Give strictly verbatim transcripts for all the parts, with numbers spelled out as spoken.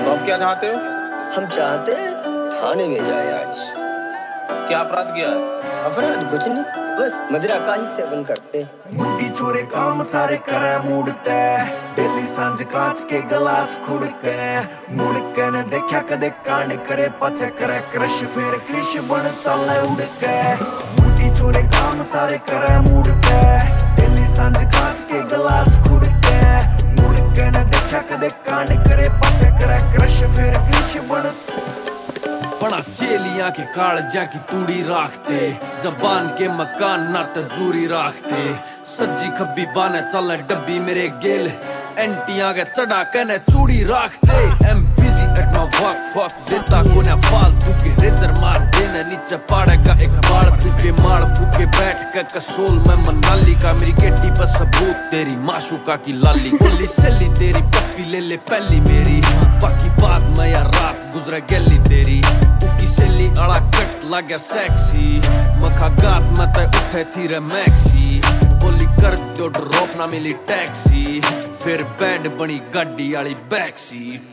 तो अब क्या चाहते हो? हम चाहते हैं थाने में जाए आज। क्या अपराध किया है? अपराध कुछ नहीं, बस मदिरा का ही सेवन करते। मुंडी छोरे काम सारे करे मुड़ते, डेली सांझ कांच के गिलास खुड़के, मुड़ के न देखा कदे कांड करे पचे करे क्रश, फिर कृष बन चले उड़ के। मुंडी छोरे काम सारे करे मुड़ते, डेली सांझ कांच के गिलास खुड़के, मुड़ के न देखा कदे कांड करे पचे करे क्रश, फिर कृष बन बड़ा चेलियां के कालजा की तूड़ी राखते, जबान के मकान ना तजूरी राखते, सज्जी खब्बी बाने चले डब्बी मेरे गेल, एंटियां के चढ़ा के न चूड़ी राखते। Am busy at my work फक देता कोने फालतू के रेजर मार देने नीचे पाड़ेगा एक बाड़ तू के मार फूके बैठ के कसोल में मनाली का, मेरी गेटी पर सबूत तेरी माशुका की लाली, गुल्ली सेली तेरी पप्पी ले ले पहली मेरी, बाकी बात मैं यार रात गुजरे गली तेरी, उकी सेली अड़ा कट लगे सेक्सी, मखा गात में ते उठे थी रे मैक्सी, बोली कर दो ड्रॉप ना मिली टैक्सी, फिर बैंड बनी गाड़ी वाली बैक सीट।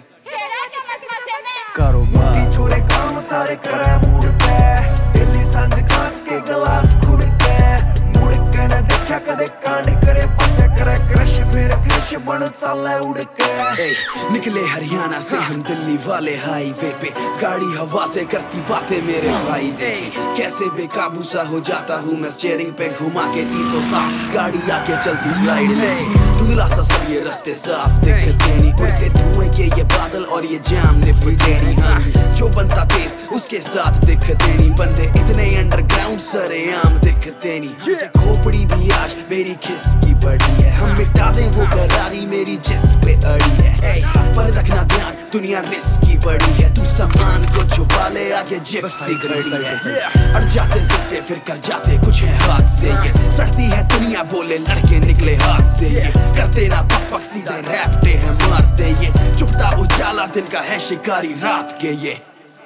मुंडी छोरे काम सारे करे मुड़ते, डेली सांझ कांच के गिलास खुड़के, मुड़ के न देखा कदे कांड करे पचे करे क्रश, फिर कृष बन चले उड़ के। निकले हरियाणा से हम दिल्ली वाले हाईवे पे, गाड़ी हवा से करती बातें मेरे भाई देखे, कैसे बेकाबू सा हो जाता हूँ मैं स्टीयरिंग पे घुमा के तीन सौ साठ, गाड़ी आके चलती स्लाइड लेके, धुंधला सा सब ये रास्ते साफ दिखते नहीं, उड़ते धुएं के ये बादल और ये जाम निपटे नहीं, हाँ जो बनता तेज उसके साथ दिखते नहीं, बंदे इतने अंडरग्राउंड सरेआम दिखते नहीं, खोपड़ी भी आज मेरी खिसकी पड़ी है, हम मिटा दें वो गरारी मेरी जिस्म पे अड़ी है, पर रखना ध्यान दुनिया रिस्की बड़ी है, तू सामान को छुपा ले आगे जेब सी घड़ी है, अड़ जाते जिद्दे फिर कर जाते कुछ है हाथ से, ये सड़ती है दुनिया बोले लड़के निकले हाथ से, ये करते ना पक सीधे रैपटे हैं मारते, ये चुपता उजाला दिन का है शिकारी रात के, ये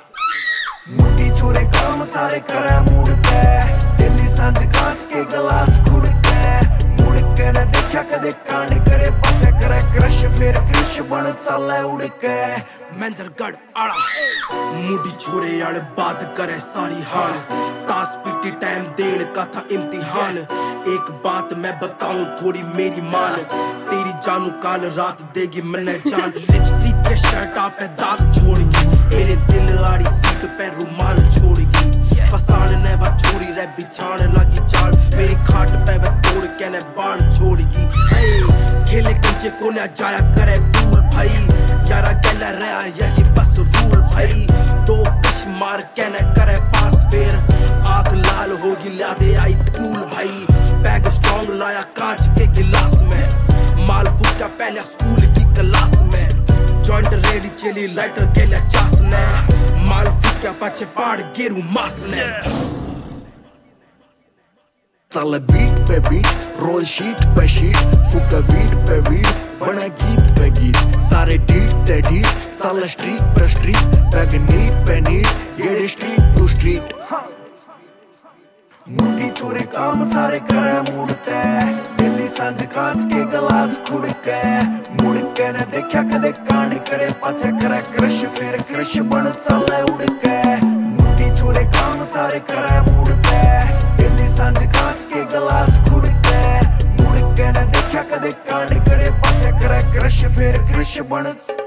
मुंडी छोरे काम सारे करे मुड़ते, डेली सांझ कांच के गिलास खुड़के, मुड़ के न देखा कदे कांड करे पचे करे क्रश, फिर कृष बन चले उड़ के। मेंदरगढ़ आड़ा मुंडी छोरे आड़ बात करे सारी हाल, तास पीटी टाइम देन का था इम्तिहान, एक बात मैं बताऊं थोड़ी मेरी मान, तेरी जानू काल रात देगी मैंने जान, लिपस्टिक के शर्ट पे दाग छोड़गी, मेरे दिल आड़ी सीट पे रुमाल छोड़गी, फसान ने वा छोरी रे बिछाने लगी चाल, मेरी खाट पे वे तोड़ के ने बाढ़ छोड़गी, खेले कंचे को न जाया करे भूल भाई, यारा गला रहा यही बस रूल भाई, दो कश मार के न करे पास, फिर आग लाल होगी ला दे आई कूल भाई, बैग स्ट्रॉन्ग लाया कांच के गिलास में, माल फूका पहले स्कूल की क्लास में, जॉइंट रेडी चली लाइटर के लिए चास ने, माल फूका पचे पाड़ गिरू मास ने, चल बीट पे बीट रोल शीट पे शीट, फूका वीट पे वीट बना गीत पे गीत, सारे डीट ते डीट चल स्ट्रीट पे स्ट्रीट, बैग नीट पे neat get street to street. मुंडी छोरे काम सारे करे मुड़ते, डेली सांझ कांच के गिलास खुड़के, मुड़ के न देखा कदे कांड करे पचे करे क्रश, फिर कृष बन चले उड़ के। मुंडी छोरे काम सारे करे मुड़ते, डेली सांझ कांच के गिलास खुड़के, मुड़ के न देखा कदे कांड करे पचे करे क्रश, फिर कृष बन